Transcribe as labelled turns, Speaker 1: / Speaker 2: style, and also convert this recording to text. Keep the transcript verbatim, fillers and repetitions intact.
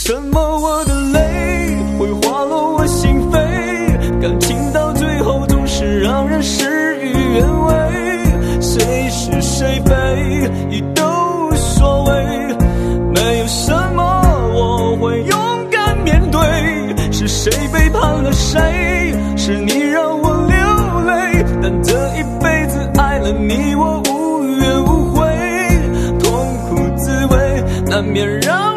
Speaker 1: 什么我的泪会化落我心扉，感情到最后总是让人事与愿违，谁是谁非已都无所谓，没有什么我会勇敢面对，是谁背叛了谁，是你让我流泪，但这一辈子爱了你我无怨无悔，痛苦滋味难免让